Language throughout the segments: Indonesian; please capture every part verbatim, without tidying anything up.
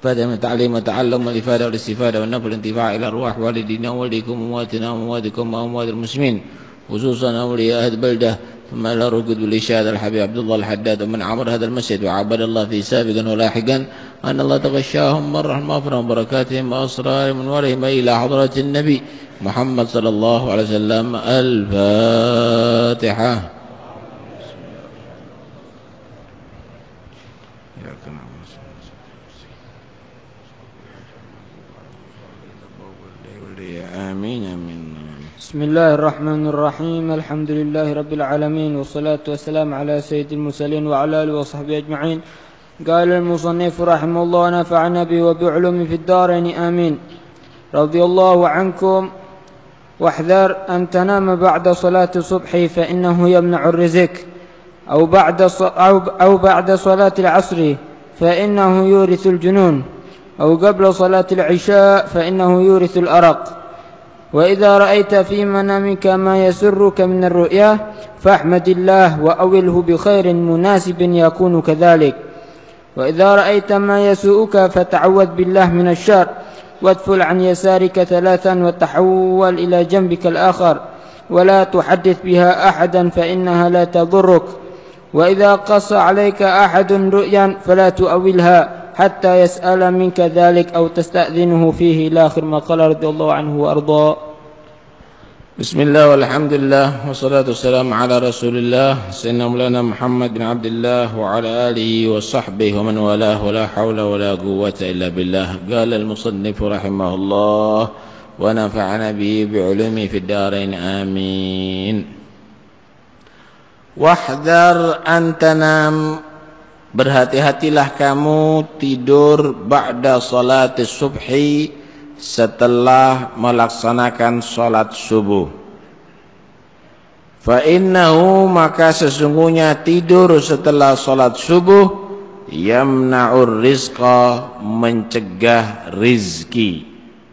فهذا من التعليم والتعلم والإفادة والاستفادة والنفع والانتفاع إلى أرواح والدينا ووالديكم وأمواتنا وأمواتكم وأموات المسلمين خصوصا أولياء أهل البلدة ثم إلى ركود بالإشهاد الحبيب عبد الله الحداد ومن عمر هذا المسجد وعبد الله فيه سابقا ولاحقا أن الله تغشاهم من رحمة مغفرة وبركاتهم وأسرارهم ونورهم إلى حضرة النبي محمد صلى الله عليه وسلم. الفاتحة. آمين آمين. بسم الله الرحمن الرحيم. الحمد لله رب العالمين والصلاة والسلام على سيد المرسلين وعلى آله وصحبه أجمعين. قال المصنف رحمه الله ونفعنا به وبعلوم في الدارين آمين. رضي الله عنكم. واحذر أن تنام بعد صلاة الصبح فإنه يمنع الرزق أو بعد أو بعد صلاة العصر فإنه يورث الجنون أو قبل صلاة العشاء فإنه يورث الأرق. وإذا رأيت في منامك ما يسرك من الرؤيا فاحمد الله وأوله بخير مناسب يكون كذلك. وإذا رأيت ما يسوءك فتعوذ بالله من الشر وادفل عن يسارك ثلاثا وتحول إلى جنبك الآخر ولا تحدث بها أحدا فإنها لا تضرك. وإذا قص عليك أحد رؤيا فلا تؤولها حتى يسأل منك ذلك أو تستأذنه فيه إلى آخر ما قال رضي الله عنه وأرضاه. بسم الله والحمد لله والصلاة والسلام على رسول الله سيدنا مولانا محمد بن عبد الله وعلى آله وصحبه ومن والاه ولا حول ولا قوة إلا بالله. قال المصنف رحمه الله ونفعنا به بعلومه في الدارين آمين. واحذر أن تنام, berhati-hatilah kamu tidur ba'da salatis subhi, setelah melaksanakan salat subuh. Fa innahu, maka sesungguhnya tidur setelah salat subuh, yamna'ur rizqa, mencegah rizki.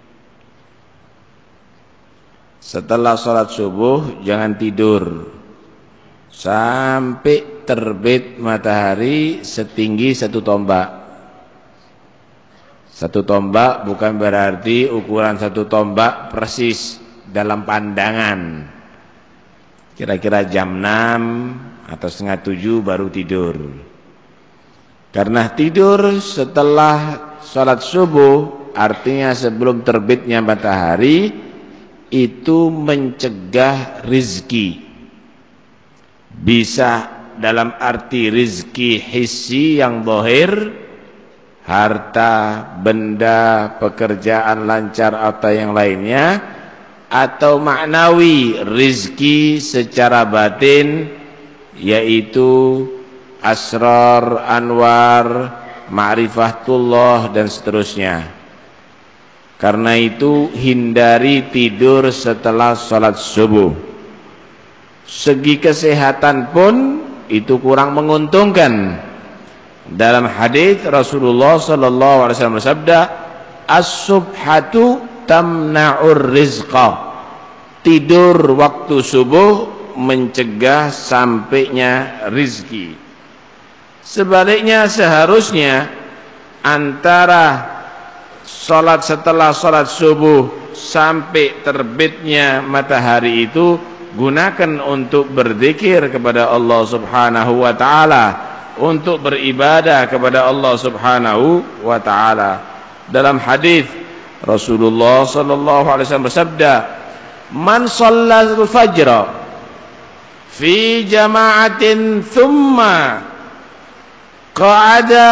Setelah salat subuh jangan tidur sampai terbit matahari setinggi satu tombak. Satu tombak bukan berarti ukuran satu tombak persis dalam pandangan. Kira-kira jam enam atau setengah tujuh baru tidur. Karena tidur setelah sholat subuh, artinya sebelum terbitnya matahari, itu mencegah rizki. Bisa dalam arti rizki hissi yang zahir, harta, benda, pekerjaan lancar atau yang lainnya, atau maknawi rizki secara batin, yaitu asrar, anwar, ma'rifatullah dan seterusnya. Karena itu hindari tidur setelah salat subuh. Segi kesehatan pun itu kurang menguntungkan. Dalam hadis Rasulullah sallallahu alaihi wasallam bersabda, "As-subhatu tamna'ur rizqa." Tidur waktu subuh mencegah sampainya rizki. Sebaliknya seharusnya antara salat setelah salat subuh sampai terbitnya matahari itu gunakan untuk berzikir kepada Allah Subhanahu wa taala, untuk beribadah kepada Allah Subhanahu wa taala. Dalam hadis Rasulullah sallallahu alaihi wasallam bersabda, "Man shallal fajra fi jama'atin thumma qa'ada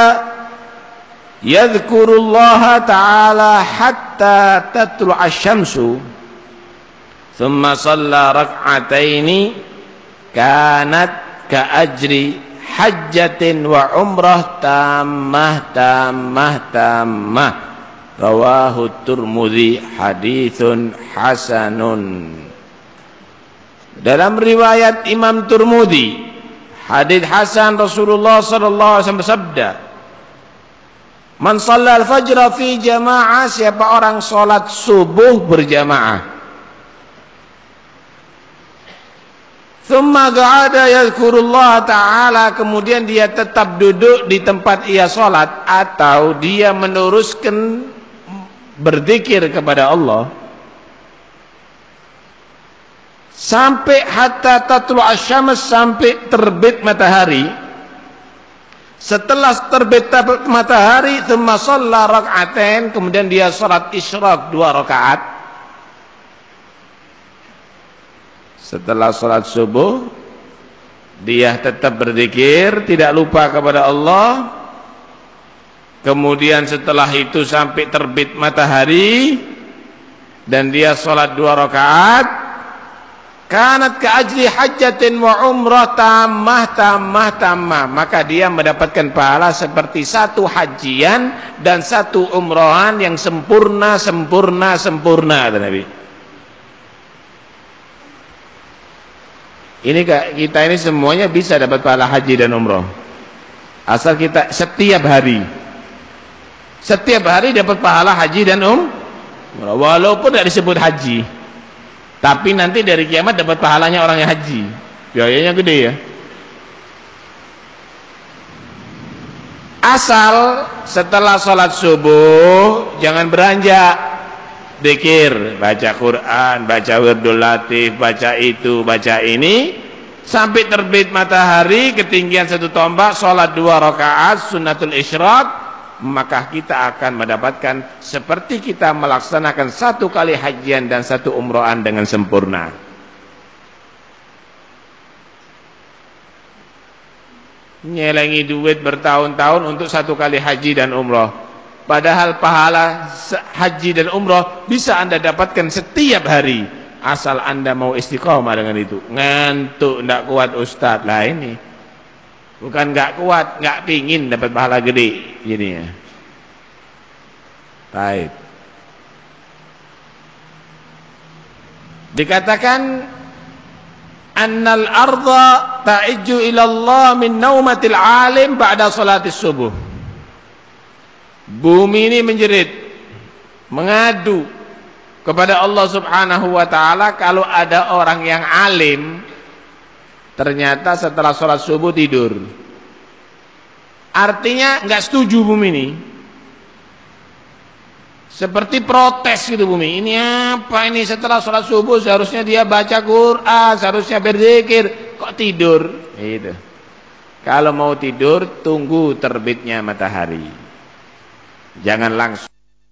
yadhkurullaha ta'ala hatta tatlu'a asy-syamsu thumma shalla rak'ataini kanat ka'ajri hajjatin wa umrah tammah tammah tammah." Rawahu Tirmidzi, haditsun hasanun. Dalam riwayat Imam Tirmidzi, hadits hasan, Rasulullah sallallahu alaihi wasallam bersabda, "Man shallal fajra fi jamaah," siapa orang salat subuh berjamaah, Tsumma qa'ada yadhkurullah ta'ala, kemudian dia tetap duduk di tempat ia salat atau dia meneruskan berzikir kepada Allah sampai hatta tatlu asy-syams, sampai terbit matahari. Setelah terbit matahari, tsumma shalla rak'atain, kemudian dia salat isyraq dua rakaat. Setelah salat subuh dia tetap berzikir, tidak lupa kepada Allah. Kemudian setelah itu sampai terbit matahari dan dia salat dua rakaat. Kanat ka ajli hajjatin wa umrah tammah tammah tammah, maka dia mendapatkan pahala seperti satu hajian dan satu umrohan yang sempurna sempurna sempurna, kata Nabi. Ini kita ini semuanya bisa dapat pahala haji dan umroh, asal kita setiap hari setiap hari dapat pahala haji dan umroh, walaupun tidak disebut haji, tapi nanti dari kiamat dapat pahalanya orang yang haji, biayanya gede ya. Asal setelah sholat subuh jangan beranjak, zikir, baca Quran, baca wirdul latif, baca itu, baca ini, sampai terbit matahari ketinggian satu tombak, sholat dua rakaat sunnatul isyraq, maka kita akan mendapatkan seperti kita melaksanakan satu kali hajian dan satu umrohan dengan sempurna. Nyelengi duit bertahun-tahun untuk satu kali haji dan umroh, padahal pahala haji dan umroh bisa Anda dapatkan setiap hari, asal Anda mau istiqomah dengan itu. Ngantuk tidak kuat ustaz, lah ini bukan nggak kuat, nggak pingin dapat pahala gede gini ya. Baik. Dikatakan annal arda ta'ijju ila Allah min naumatil alim ba'da salatis subuh. Bumi ini menjerit, mengadu kepada Allah Subhanahu wa ta'ala kalau ada orang yang alim ternyata setelah sholat subuh tidur. Artinya nggak setuju bumi ini, seperti protes gitu bumi. Ini apa ini, setelah sholat subuh seharusnya dia baca Quran, seharusnya berzikir, kok tidur gitu. Kalau mau tidur tunggu terbitnya matahari, jangan langsung.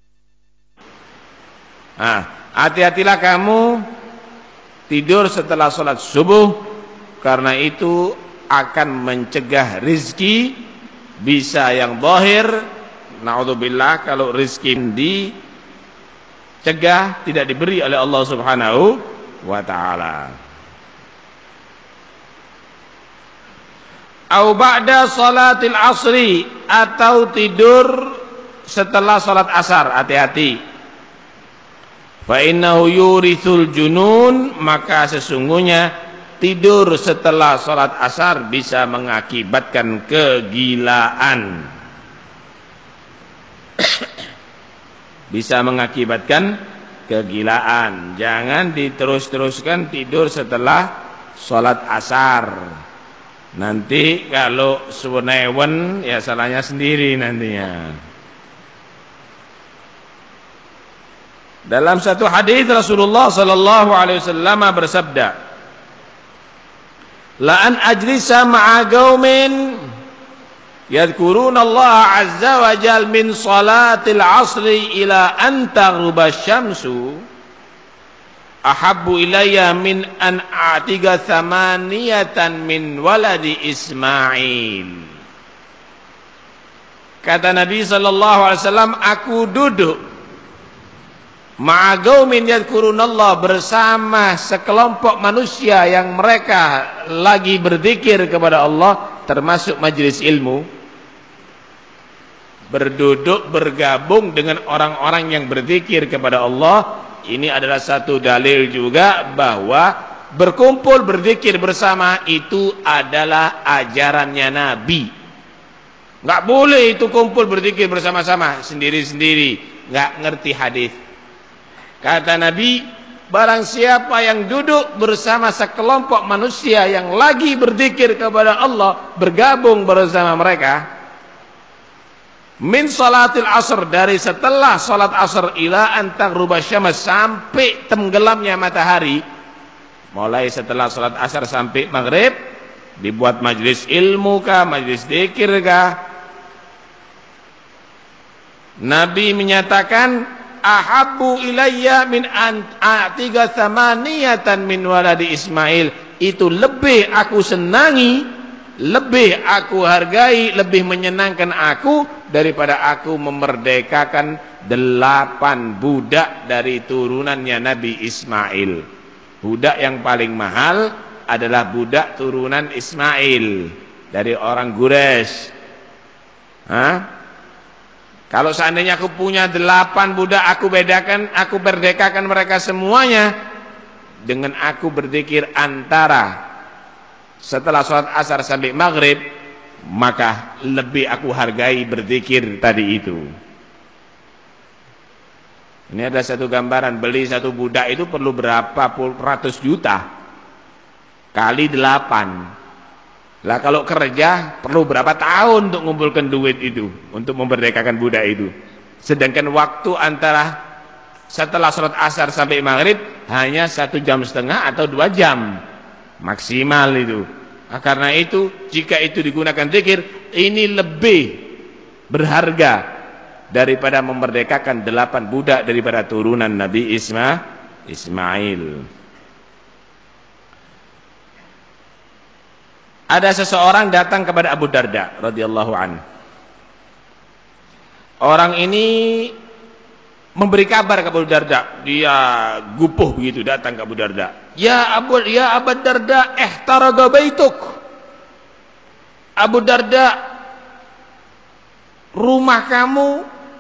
Nah, hati-hatilah kamu tidur setelah sholat subuh, karena itu akan mencegah rizki, bisa yang zahir. Na'udzubillah, kalau rizki dicegah, tidak diberi oleh Allah Subhanahu wa ta'ala. Au ba'da salatil asri, atau tidur setelah salat asar. Hati-hati. Fa innahu yurithul junun, maka sesungguhnya tidur setelah salat asar bisa mengakibatkan kegilaan. Bisa mengakibatkan kegilaan. Jangan diterus-teruskan tidur setelah salat asar. Nanti kalau sunewen ya salahnya sendiri nantinya. Dalam satu hadis Rasulullah sallallahu alaihi wasallam bersabda, la an ajlisa ma'a qaumin yadhkuruna Allah azza wa jal min salatil asri ila an taghruba syamsu ahabbu ilayya min an a'tiga thamaniyatan min waladi Ismail. Kata Nabi sallallahu alaihi wasallam, aku duduk ma'agaumin yadhkurunallah, bersama sekelompok manusia yang mereka lagi berzikir kepada Allah, termasuk majelis ilmu. Berduduk bergabung dengan orang-orang yang berzikir kepada Allah, ini adalah satu dalil juga bahwa berkumpul berzikir bersama itu adalah ajarannya Nabi. Enggak boleh itu kumpul berzikir bersama-sama sendiri-sendiri, enggak ngerti hadis. Kata Nabi, barang siapa yang duduk bersama sekelompok manusia yang lagi berzikir kepada Allah, bergabung bersama mereka, min salatil asr, dari setelah salat asr ila an taghruba syams, sampai tenggelamnya matahari. Mulai setelah salat asar sampai maghrib dibuat majlis ilmu kah, majlis zikir kah. Nabi menyatakan, ahabbu ilayya min an a'tiga thamaniyatan min waladi Ismail, itu lebih aku senangi, lebih aku hargai, lebih menyenangkan aku daripada aku memerdekakan delapan budak dari turunannya Nabi Ismail. Budak yang paling mahal adalah budak turunan Ismail dari orang Quraisy. Hah? Kalau seandainya aku punya delapan budak, aku bedakan, aku berdekakan mereka semuanya dengan aku berzikir antara setelah sholat asar sampai maghrib, maka lebih aku hargai berzikir tadi itu. Ini ada satu gambaran, beli satu budak itu perlu berapa puluh ratus juta kali delapan. Lah kalau kerja perlu berapa tahun untuk mengumpulkan duit itu, untuk memerdekakan budak itu. Sedangkan waktu antara setelah sholat asar sampai maghrib hanya satu jam setengah atau dua jam maksimal itu. Nah, karena itu jika itu digunakan zikir, ini lebih berharga daripada memerdekakan delapan budak daripada turunan Nabi Isma, Ismail. Ada seseorang datang kepada Abu Darda radhiyallahu anhu. Orang ini memberi kabar ke Abu Darda. Dia gupuh begitu datang ke Abu Darda. Ya Abu ya Abu Darda, ihtaraqa baituk. Abu Darda, rumah kamu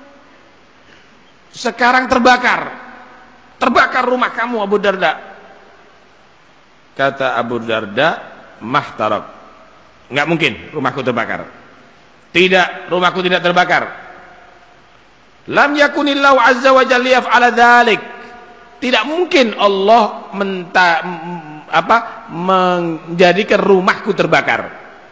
sekarang terbakar. Terbakar rumah kamu Abu Darda. Kata Abu Darda, mahtaraq. Enggak mungkin rumahku terbakar. Tidak, rumahku tidak terbakar. Lam yakunillahu azza wa jalla yaf'ala dzalik. Tidak mungkin Allah menta, apa, menjadikan rumahku terbakar.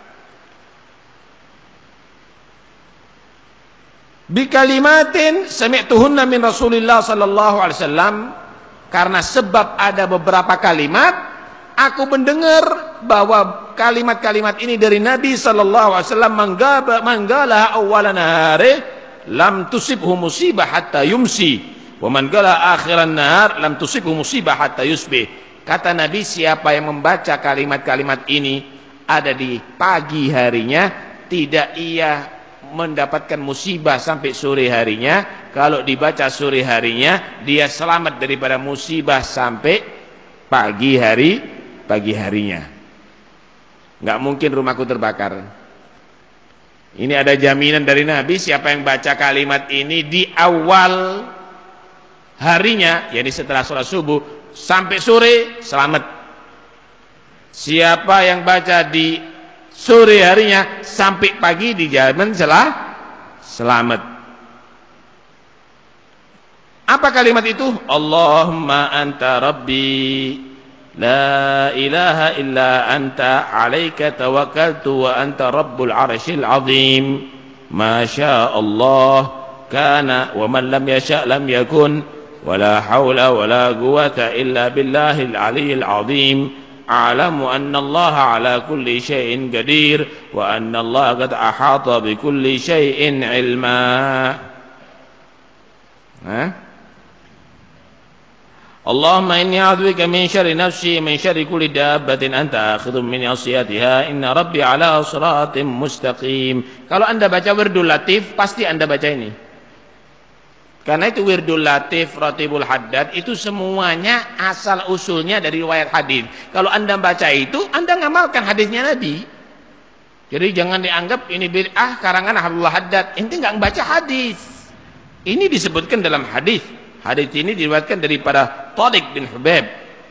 Bi kalimatin sami'tuhunna min Rasulillah sallallahu alaihi wasallam, karena sebab ada beberapa kalimat aku mendengar bahwa kalimat-kalimat ini dari Nabi sallallahu alaihi wasallam, manggala awwalan nahari lam tusibhu musibah hatta yumsi wa man qala akhiran nahar lam tusibhu musibah hatta yusbih. Kata Nabi, siapa yang membaca kalimat-kalimat ini ada di pagi harinya, tidak ia mendapatkan musibah sampai sore harinya. Kalau dibaca sore harinya, dia selamat daripada musibah sampai pagi hari pagi harinya. Enggak mungkin rumahku terbakar. Ini ada jaminan dari Nabi, siapa yang baca kalimat ini di awal harinya, yakni setelah sholat subuh sampai sore, selamat. Siapa yang baca di sore harinya sampai pagi, dijamin selah selamat. Apa kalimat itu? Allahumma anta rabbi la ilaha illa anta alaika tawakkaltu wa anta rabbul arsyil azim ma syaa Allah kana wa man lam yasha lam yakun wa la haula wa la quwwata illa billahil aliyyil azim a'lamu anna Allah ala kulli syai'in qadir wa anna Allah qad ahata bi kulli syai'in ilma. Ha? Allahumma inni a'udzubika min syarri nafsi min syarri kulli dabbatin anta akhidhum min asiyatiha inna rabbi ala siratim mustaqim. Kalau Anda baca Wirdul Latif, pasti Anda baca ini. Karena itu Wirdul Latif, Ratibul Haddad itu semuanya asal usulnya dari riwayat hadis. Kalau Anda baca itu, Anda ngamalkan hadisnya Nabi. Jadi jangan dianggap ini bid'ah karangan Abdullah Haddad. Ente enggak membaca hadis. Ini disebutkan dalam hadis. Hadis ini diriwayatkan daripada Tariq bin Hubaib.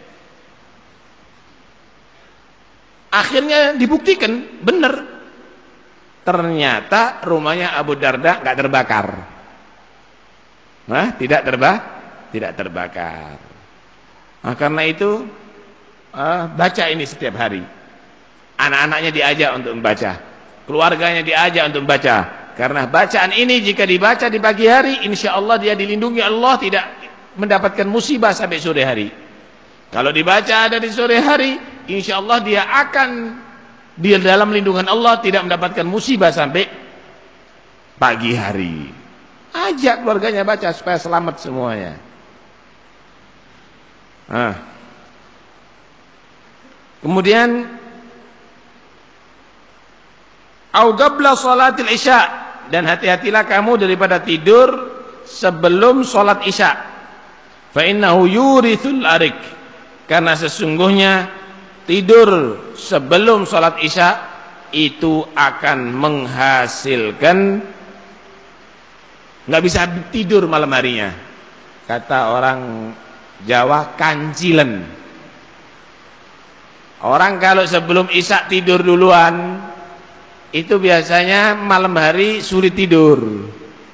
Akhirnya dibuktikan benar. Ternyata rumahnya Abu Darda enggak terbakar. Nah, tidak terbakar, tidak terbakar. Nah, karena itu uh, baca ini setiap hari. Anak-anaknya diajak untuk membaca, keluarganya diajak untuk membaca. Karena bacaan ini jika dibaca di pagi hari, insya Allah dia dilindungi Allah, tidak mendapatkan musibah sampai sore hari. Kalau dibaca ada di sore hari, insya Allah dia akan di dalam lindungan Allah, tidak mendapatkan musibah sampai pagi hari. Ajak keluarganya baca supaya selamat semuanya. Nah. Kemudian au qabla salatil isya, dan hati-hatilah kamu daripada tidur sebelum salat isya. Fa innahu yurithul arik, karena sesungguhnya tidur sebelum salat isya itu akan menghasilkan, nggak bisa tidur malam harinya. Kata orang Jawa, kancilen. Orang kalau sebelum isya tidur duluan, itu biasanya malam hari sulit tidur.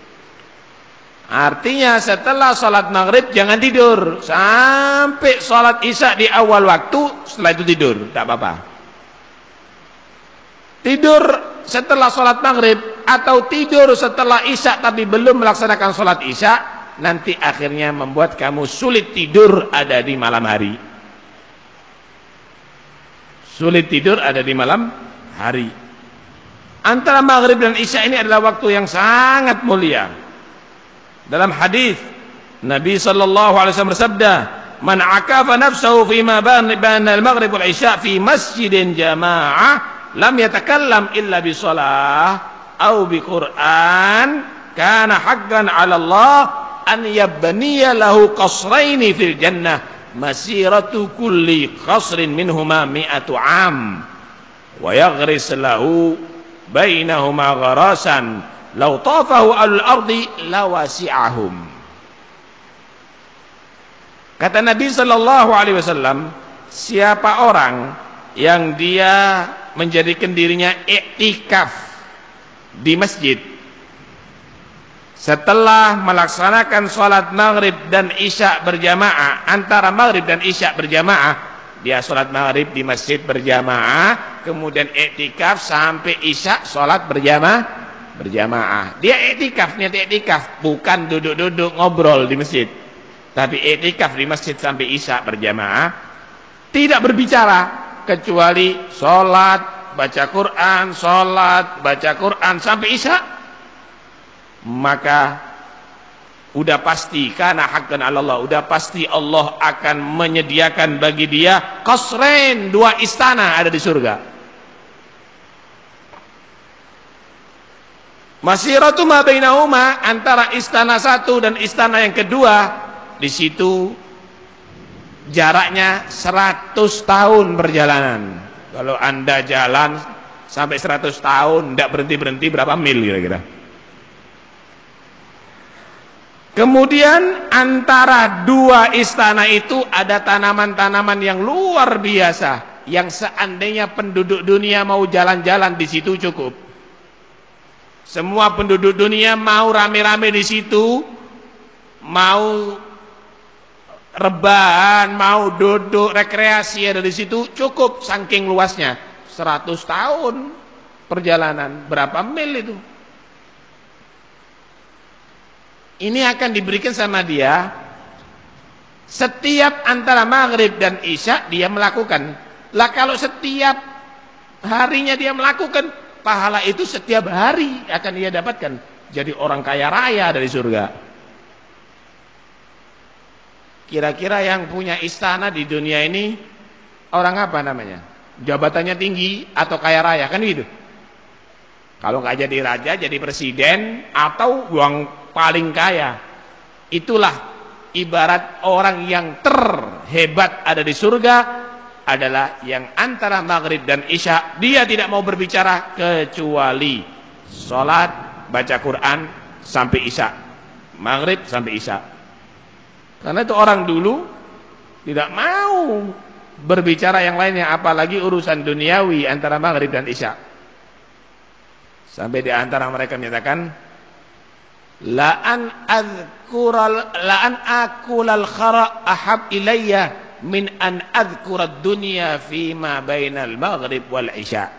Artinya setelah sholat maghrib jangan tidur sampai sholat isya di awal waktu, setelah itu tidur, tak apa-apa. Tidur setelah sholat maghrib atau tidur setelah isya tapi belum melaksanakan sholat isya, nanti akhirnya membuat kamu sulit tidur ada di malam hari. Sulit tidur ada di malam hari. Antara maghrib dan isya ini adalah waktu yang sangat mulia. Dalam hadis Nabi sallallahu alaihi wasallam bersabda, "Man akafa nafsahu fi ma baina al-maghrib wal isya fi masjidin jamaah, lam yatakallam illa bi shalah aw bi Qur'an, kana haqqan 'ala Allah an yabniya lahu qasraini fil jannah, masiratu kulli qasrin minhuma mi'atu 'am, wa yaghris lahu bainahuma gharasan law tafahu al-ardi lawasi'ahum." Kata Nabi sallallahu alaihi wasallam, siapa orang yang dia menjadikan dirinya iktikaf di masjid setelah melaksanakan sholat maghrib dan isya berjamaah, antara maghrib dan isya berjamaah, dia sholat maghrib di masjid berjamaah, kemudian iktikaf sampai isya sholat berjamaah, berjamaah. Dia iktikaf, niat iktikaf, bukan duduk-duduk ngobrol di masjid, tapi iktikaf di masjid sampai isya berjamaah, tidak berbicara kecuali sholat, baca Quran, sholat, baca Quran sampai isya, maka udah pasti karena haqqan 'ala Allah, udah pasti Allah akan menyediakan bagi dia qasrain, dua istana ada di surga. Masiratu ma bainahuma, antara istana satu dan istana yang kedua, di situ jaraknya seratus tahun perjalanan. Kalau Anda jalan sampai seratus tahun tidak berhenti-berhenti, berapa mil kira-kira? Kemudian antara dua istana itu ada tanaman-tanaman yang luar biasa, yang seandainya penduduk dunia mau jalan-jalan di situ cukup. Semua penduduk dunia mau rame-rame di situ, mau rebahan, mau duduk rekreasi ada di situ, cukup saking luasnya. seratus tahun perjalanan, berapa mil itu? Ini akan diberikan sama dia setiap antara maghrib dan isya dia melakukan. Lah kalau setiap harinya dia melakukan, pahala itu setiap hari akan dia dapatkan. Jadi orang kaya raya dari surga. Kira-kira yang punya istana di dunia ini orang apa namanya? Jabatannya tinggi atau kaya raya, kan gitu? Kalau nggak jadi raja, jadi presiden atau uang paling kaya. Itulah ibarat orang yang terhebat ada di surga adalah yang antara maghrib dan isya dia tidak mau berbicara kecuali sholat, baca Quran sampai isya, maghrib sampai isya. Karena itu orang dulu tidak mau berbicara yang lainnya, apalagi urusan duniawi antara maghrib dan isya. Sampai di antara mereka menyatakan, la an azkural la an akulal khara ahab ilayya min an adhkurad dunya fima bainal maghrib wal isya.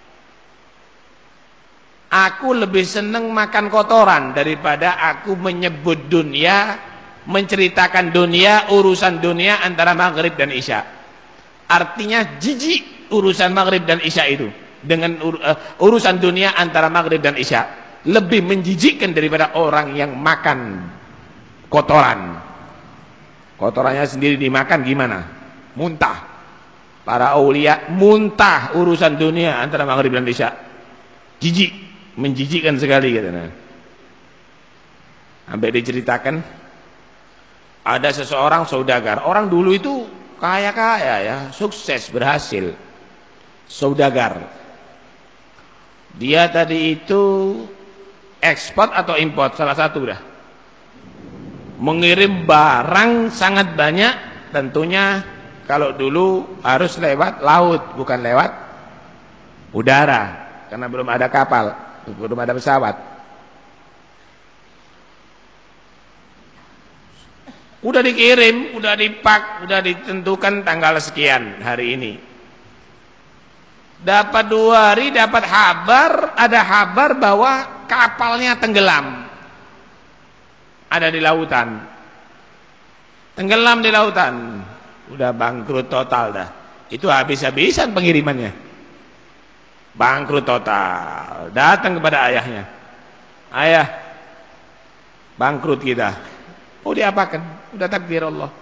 Aku lebih senang makan kotoran daripada aku menyebut dunia, menceritakan dunia, urusan dunia antara maghrib dan isya. Artinya jijik urusan maghrib dan isya itu. Dengan ur, uh, urusan dunia antara maghrib dan isya. Lebih menjijikkan daripada orang yang makan kotoran. Kotorannya sendiri dimakan gimana? Muntah. Para aulia muntah urusan dunia antara maghrib dan isya. Jijik, menjijikkan sekali katanya. Sampai diceritakan ada seseorang saudagar. Orang dulu itu kaya-kaya ya, sukses, berhasil. Saudagar. Dia tadi itu ekspor atau import, salah satu dah. Mengirim barang sangat banyak, tentunya kalau dulu harus lewat laut, bukan lewat udara, karena belum ada kapal, belum ada pesawat. Udah dikirim, udah dipak, udah ditentukan tanggal sekian hari ini. Dapat dua hari, dapat kabar, ada kabar bahwa kapalnya tenggelam. Ada di lautan. Tenggelam di lautan. Udah bangkrut total dah. Itu habis-habisan pengirimannya. Bangkrut total. Datang kepada ayahnya. Ayah, bangkrut kita. Oh, diapakan? Udah takdir Allah.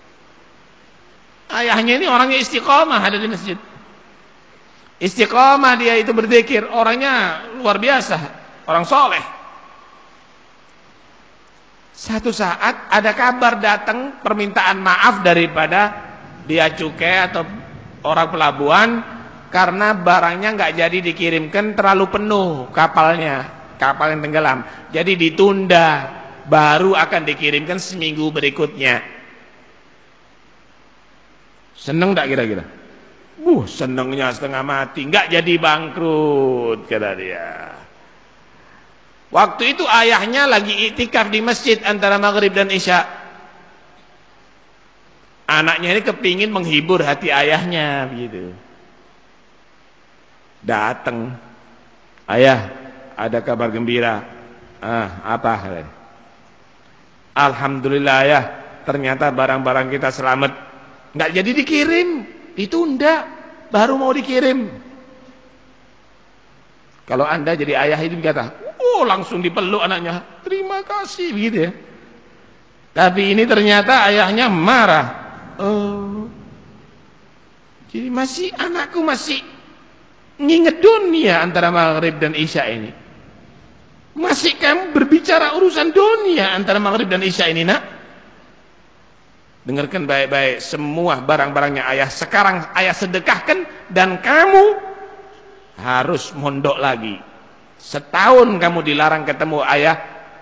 Ayahnya ini orangnya istiqomah ada di masjid. Istiqomah dia itu berzikir. Orangnya luar biasa. Orang soleh. Satu saat ada kabar datang permintaan maaf daripada bea cukai atau orang pelabuhan karena barangnya nggak jadi dikirimkan, terlalu penuh kapalnya, kapal yang tenggelam. Jadi ditunda, baru akan dikirimkan seminggu berikutnya. Seneng tak kira-kira? Uh, senengnya setengah mati, nggak jadi bangkrut kata dia. Waktu itu ayahnya lagi iktikaf di masjid antara maghrib dan isya. Anaknya ini kepingin menghibur hati ayahnya begitu. Datang, ayah, ada kabar gembira. Ah, apa? Alhamdulillah ayah, ternyata barang-barang kita selamat. Nggak jadi dikirim, ditunda, baru mau dikirim. Kalau anda jadi ayah itu kata, oh langsung dipeluk anaknya, terima kasih begitu ya. Tapi ini ternyata ayahnya marah. Oh, jadi masih anakku masih nginget dunia antara maghrib dan isya ini. Masih kamu berbicara urusan dunia antara maghrib dan isya ini nak? Dengarkan baik-baik, semua barang-barangnya ayah sekarang ayah sedekahkan dan kamu harus mondok lagi. Setahun kamu dilarang ketemu ayah,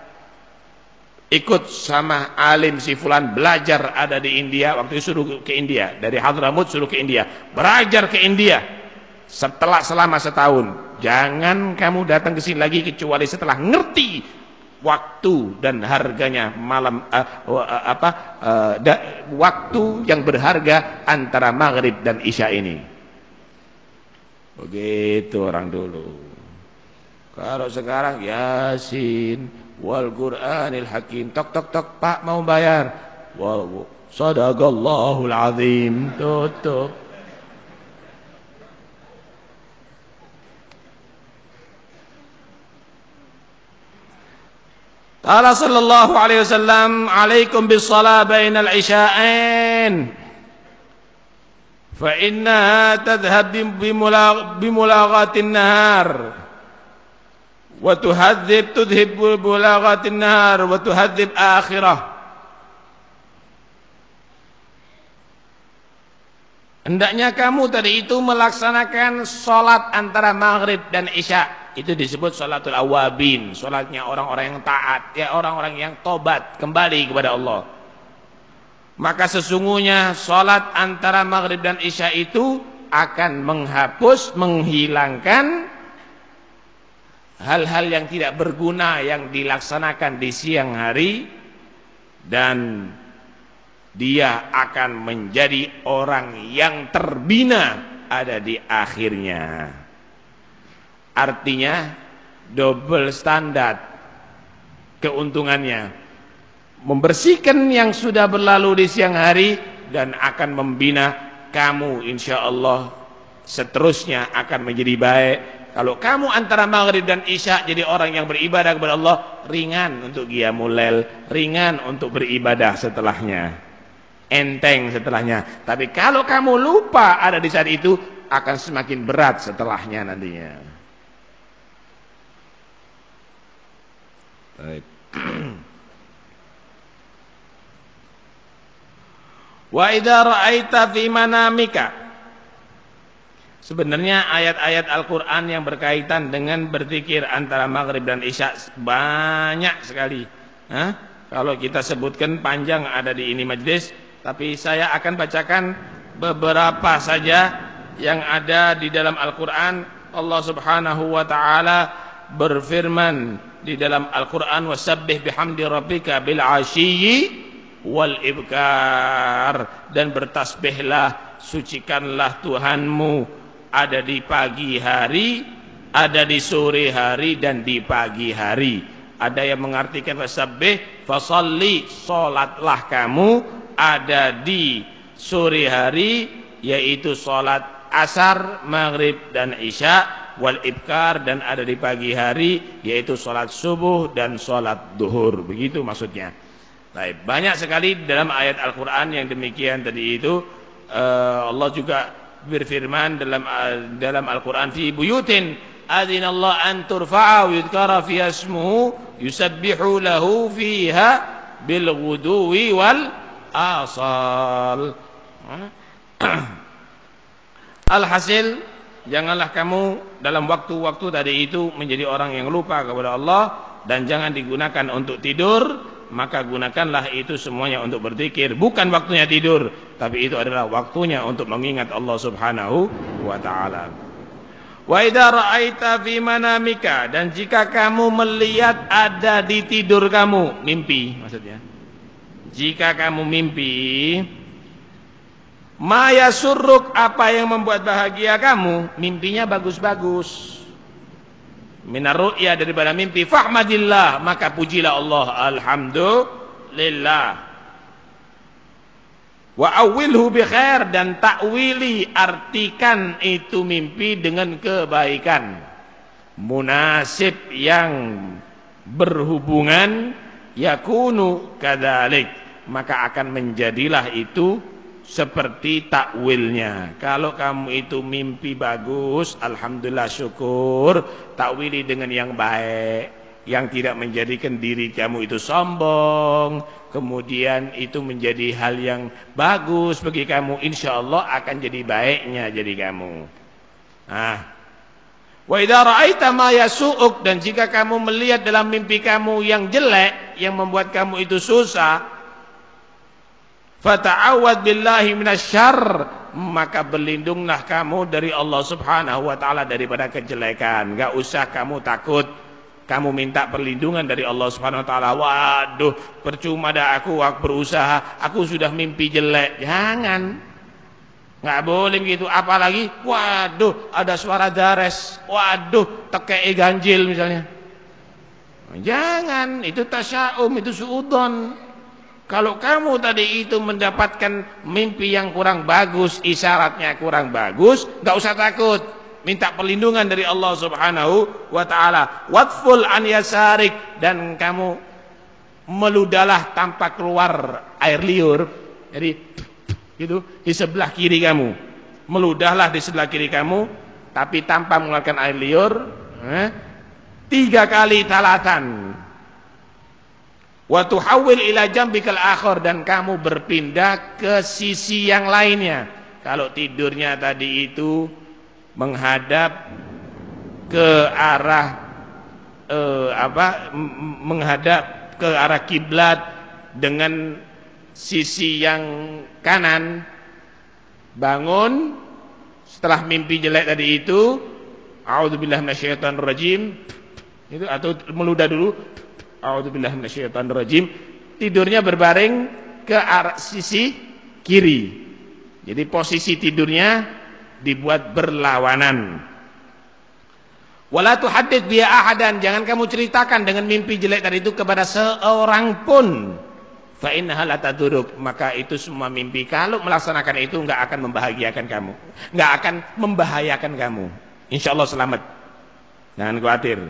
ikut sama alim si fulan belajar ada di India. Waktu itu suruh ke India, dari Hadramut suruh ke India, belajar ke India. Setelah selama setahun, jangan kamu datang ke sini lagi kecuali setelah ngerti waktu dan harganya malam uh, uh, apa uh, da, waktu yang berharga antara maghrib dan isya ini. Begitu orang dulu. Kalau sekarang Yasin wal Qur'anil Hakim, tok tok tok, Pak mau bayar. Wow, sadaqallahul azim, tutup. Qala sallallahu alaihi wasallam, alaikum bis shalah bainal isya'ain. Fa innaha tadhhab bimulaghatin nahar wa tuhadzib tudhib bimulaghatin nahar wa tuhadzib akhirah. Hendaknya kamu tadi itu melaksanakan salat antara maghrib dan isya. Itu disebut salatul awabin, salatnya orang-orang yang taat, ya orang-orang yang tobat kembali kepada Allah. Maka sesungguhnya salat antara maghrib dan isya itu akan menghapus, menghilangkan hal-hal yang tidak berguna yang dilaksanakan di siang hari dan dia akan menjadi orang yang terbina ada di akhirnya. Artinya double standar keuntungannya, membersihkan yang sudah berlalu di siang hari dan akan membina kamu insyaallah seterusnya akan menjadi baik. Kalau kamu antara maghrib dan isya jadi orang yang beribadah kepada Allah, ringan untuk qiyamul lail, ringan untuk beribadah setelahnya, enteng setelahnya. Tapi kalau kamu lupa ada di saat itu, akan semakin berat setelahnya nantinya. Baik. Wa idza ra'aita fi manamika. Sebenarnya ayat-ayat Al-Qur'an yang berkaitan dengan berzikir antara maghrib dan isya banyak sekali. Hah? Kalau kita sebutkan panjang ada di ini majlis, tapi saya akan bacakan beberapa saja yang ada di dalam Al-Qur'an. Allah Subhanahu wa taala berfirman di dalam Al-Qur'an, wasabbih bihamdi rabbika bil 'ashiyyi wal ibkar, dan bertasbihlah, sucikanlah Tuhanmu ada di pagi hari, ada di sore hari, dan di pagi hari. Ada yang mengartikan wasabbih fasalli, salatlah kamu ada di sore hari, yaitu salat asar, maghrib dan isya, wal ibkar, dan ada di pagi hari yaitu salat subuh dan salat duhur. Begitu maksudnya. Baik, banyak sekali dalam ayat Al-Qur'an yang demikian tadi itu. uh, Allah juga berfirman dalam uh, dalam Al-Qur'an, fi buyutin adzinallahu an turfa'a wa yudhkara fiha ismuhu yusabbihu lahu fiha bil ghuduwi wal asal. Alhasil, janganlah kamu dalam waktu-waktu tadi itu menjadi orang yang lupa kepada Allah, dan jangan digunakan untuk tidur. Maka gunakanlah itu semuanya untuk berzikir. Bukan waktunya tidur, tapi itu adalah waktunya untuk mengingat Allah Subhanahu wa ta'ala. Wa idza ra'aita fi manamika, dan jika kamu melihat ada di tidur kamu, mimpi maksudnya. Jika kamu mimpi, ma yasurruk, apa yang membuat bahagia kamu, mimpinya bagus-bagus. Minar ru'ya, daripada mimpi, fahmadillah, maka pujilah Allah, alhamdulillah. Wa awwilhu bi khair, dan takwili, artikan itu mimpi dengan kebaikan, munasib, yang berhubungan, yakunu kadzalik, maka akan menjadilah itu seperti takwilnya. Kalau kamu itu mimpi bagus, alhamdulillah, syukur, takwili dengan yang baik, yang tidak menjadikan diri kamu itu sombong, kemudian itu menjadi hal yang bagus bagi kamu, insyaallah akan jadi baiknya jadi kamu. Nah, wa idza ra'aita ma yasu'uk, dan jika kamu melihat dalam mimpi kamu yang jelek, yang membuat kamu itu susah, fata'awad billahi minasyarr, maka berlindunglah kamu dari Allah Subhanahu wa ta'ala daripada kejelekan. Enggak usah kamu takut, kamu minta perlindungan dari Allah Subhanahu wa ta'ala. Waduh, percuma dah aku, aku berusaha, aku sudah mimpi jelek. Jangan, enggak boleh begitu. Apalagi waduh ada suara dares, waduh tekei ganjil misalnya. Jangan, itu tasya'um, itu suudon. Kalau kamu tadi itu mendapatkan mimpi yang kurang bagus, isyaratnya kurang bagus, enggak usah takut, minta perlindungan dari Allah Subhanahu wa ta'ala. Watful an yasarik, dan kamu meludahlah tanpa keluar air liur. Jadi gitu di sebelah kiri kamu, meludahlah di sebelah kiri kamu, tapi tanpa mengeluarkan air liur, eh? tiga kali talatan. Wa tuhawwil ila jambikal akhar, dan kamu berpindah ke sisi yang lainnya. Kalau tidurnya tadi itu menghadap ke arah eh, apa menghadap ke arah kiblat dengan sisi yang kanan, bangun setelah mimpi jelek tadi itu, a'udzubillahi minasyaitonir rajim, itu, atau meludah dulu, a'udzubillahi minasyaitonir rajim, tidurnya berbaring ke arah sisi kiri. Jadi posisi tidurnya dibuat berlawanan. Wala tuhaddits biha ahadan, jangan kamu ceritakan dengan mimpi jelek tadi itu kepada seorang pun. Fa innaha la taduruk, maka itu semua mimpi kalau melaksanakan itu enggak akan membahagiakan kamu, enggak akan membahayakan kamu. Insyaallah selamat. Jangan khawatir.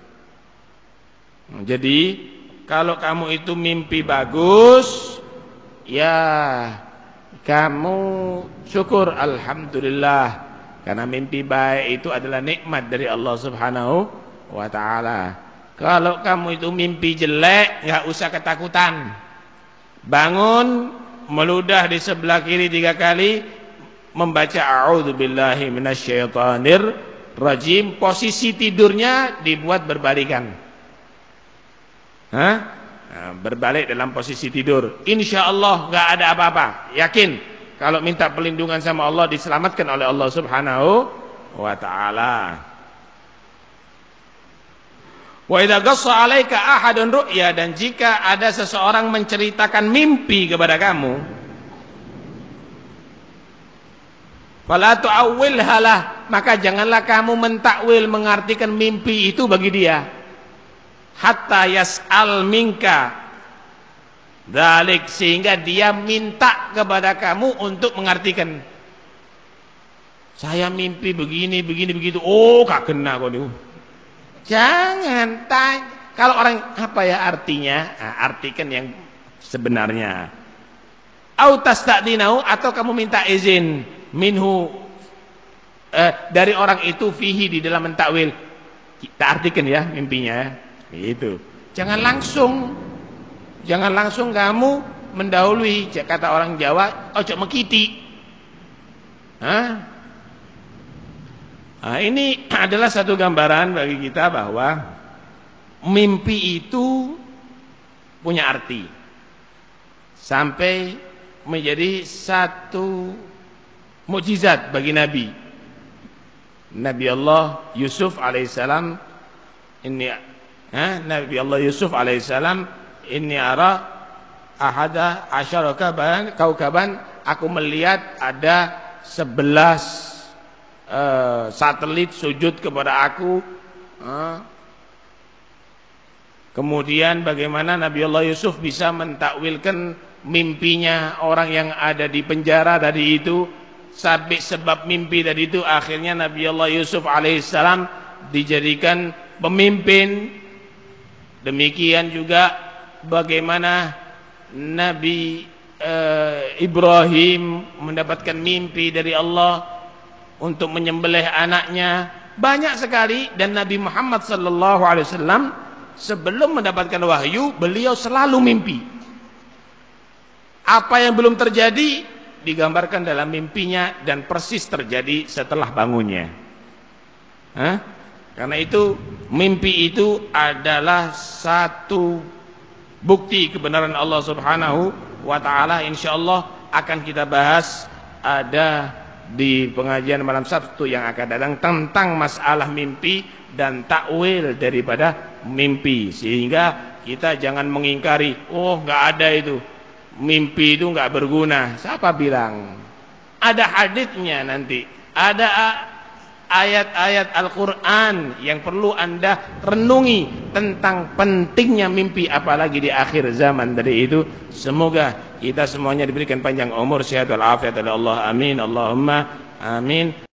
Jadi kalau kamu itu mimpi bagus, ya kamu syukur alhamdulillah, karena mimpi baik itu adalah nikmat dari Allah Subhanahu wa taala. Kalau kamu itu mimpi jelek, enggak usah ketakutan. Bangun, meludah di sebelah kiri tiga kali, membaca a'udzubillahi minasyaitonir rajim, posisi tidurnya dibuat berbalikan. Hah? Nah, berbalik dalam posisi tidur. Insyaallah enggak ada apa-apa. Yakin kalau minta perlindungan sama Allah diselamatkan oleh Allah Subhanahu wa taala. Wa idza qassa 'alaika ahadun ru'ya, dan jika ada seseorang menceritakan mimpi kepada kamu, fala tu'awwilha lah, maka janganlah kamu mentakwil, mengartikan mimpi itu bagi dia. Hatta yas'al minka dzalik, sehingga dia minta kepada kamu untuk mengartikan. Saya mimpi begini begini begitu. Oh, gak kena kok niku. Jangan tanya. Kalau orang apa ya artinya? Nah, artikan yang sebenarnya. Au tasta'dinahu, atau kamu minta izin minhu eh, dari orang itu fihi, di dalam mentakwil. Kita artikan ya mimpinya. Itu. Jangan langsung. Jangan langsung kamu mendahului, kata orang Jawa, ojo mekiti. Hah? Nah, ini adalah satu gambaran bagi kita bahwa mimpi itu punya arti sampai menjadi satu mukjizat bagi Nabi. Nabi Allah Yusuf alaihissalam, ini eh, Nabi Allah Yusuf alaihissalam, inni ara ahada asyara kaukaban, aku melihat ada sebelas Uh, satelit sujud kepada aku. uh. Kemudian bagaimana Nabi Allah Yusuf bisa mentakwilkan mimpinya orang yang ada di penjara tadi itu, sampai sebab mimpi tadi itu akhirnya Nabi Allah Yusuf alaihissalam dijadikan pemimpin. Demikian juga bagaimana Nabi uh, Ibrahim mendapatkan mimpi dari Allah untuk menyembelih anaknya. Banyak sekali. Dan Nabi Muhammad sallallahu alaihi wasallam sebelum mendapatkan wahyu, beliau selalu mimpi. Apa yang belum terjadi digambarkan dalam mimpinya, dan persis terjadi setelah bangunnya. Hah? Karena itu mimpi itu adalah satu bukti kebenaran Allah Subhanahu wa taala. Insyaallah akan kita bahas ada di pengajian malam Sabtu yang akan datang tentang masalah mimpi dan takwil daripada mimpi, sehingga kita jangan mengingkari, oh nggak ada itu, mimpi itu nggak berguna. Siapa bilang? Ada haditsnya nanti, ada ayat-ayat Al-Quran yang perlu anda renungi tentang pentingnya mimpi, apalagi di akhir zaman. Dari itu semoga kita semuanya diberikan panjang umur, sehat walafiat oleh Allah. Amin, Allahumma amin.